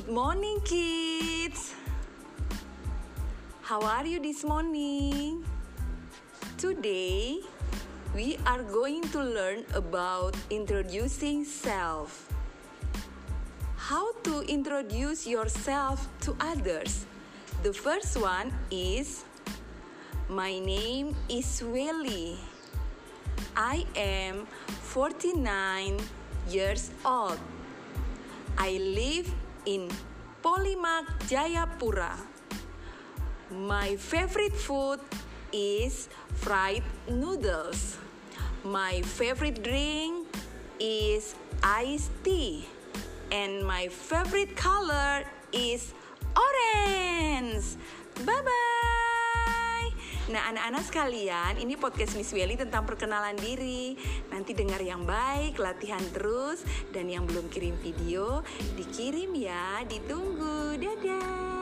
Good morning, kids. How are you this morning? Today, we are going to learn about introducing self. How to introduce yourself to others? The first one is, my name is Welly. I am 49 years old. I live in Polymark, Jayapura. My favorite food is fried noodles. My favorite drink is iced tea. And my favorite color is orange. Bye-bye. Nah, anak-anak sekalian, ini podcast Miss Welly tentang perkenalan diri. Nanti dengar yang baik, latihan terus. Dan yang belum kirim video, dikirim ya, ditunggu. Dadah.